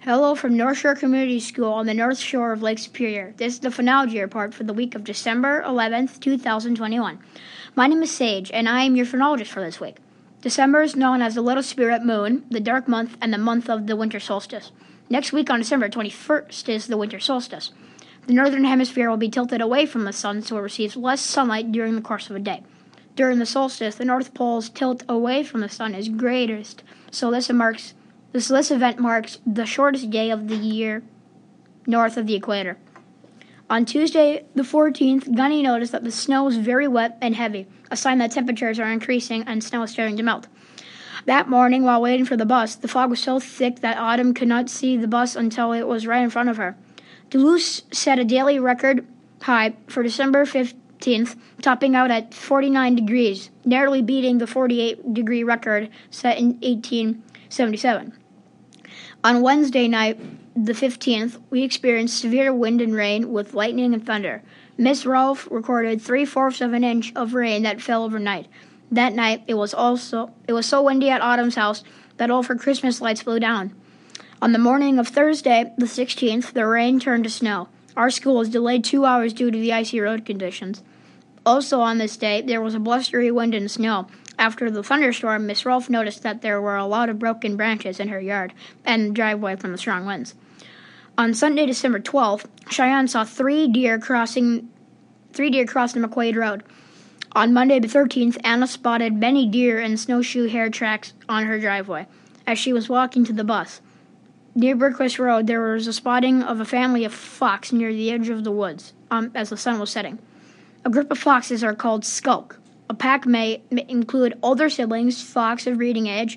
Hello from North Shore Community School on the North Shore of Lake Superior. This is the phonology report for the week of December 11th, 2021. My name is Sage, and I am your phonologist for this week. December is known as the Little Spirit Moon, the dark month, and the month of the winter solstice. Next week on December 21st is the winter solstice. The northern hemisphere will be tilted away from the sun, so it receives less sunlight during the course of a day. During the solstice, the North Pole's tilt away from the sun is greatest, so this event marks the shortest day of the year north of the equator. On Tuesday, the 14th, Gunny noticed that the snow was very wet and heavy, a sign that temperatures are increasing and snow is starting to melt. That morning, while waiting for the bus, the fog was so thick that Autumn could not see the bus until it was right in front of her. Duluth set a daily record high for December 15th, topping out at 49 degrees, narrowly beating the 48-degree record set in 1877. On Wednesday night, the 15th, we experienced severe wind and rain with lightning and thunder. Miss Rolfe recorded 3/4 of an inch of rain that fell overnight. That night, it was so windy at Autumn's house that all of her Christmas lights blew down. On the morning of Thursday, the 16th, the rain turned to snow. Our school was delayed 2 hours due to the icy road conditions. Also on this day, there was a blustery wind and snow. After the thunderstorm, Miss Rolfe noticed that there were a lot of broken branches in her yard and the driveway from the strong winds. On Sunday, December 12th, Cheyenne saw three deer crossing McQuaid Road. On Monday, the 13th, Anna spotted many deer and snowshoe hair tracks on her driveway as she was walking to the bus. Near Brickquist Road, there was a spotting of a family of fox near the edge of the woods as the sun was setting. A group of foxes are called skulk. A pack may include older siblings, foxes of breeding age,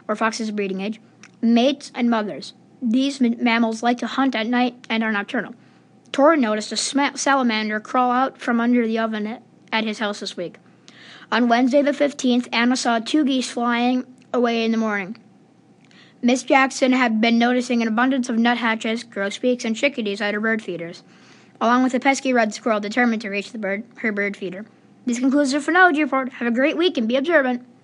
mates, and mothers. These mammals like to hunt at night and are nocturnal. Tor noticed a salamander crawl out from under the oven at his house this week. On Wednesday the 15th, Anna saw 2 geese flying away in the morning. Miss Jackson had been noticing an abundance of nuthatches, grosbeaks, and chickadees at her bird feeders, along with a pesky red squirrel determined to reach her bird feeder. This concludes the phonology report. Have a great week and be observant.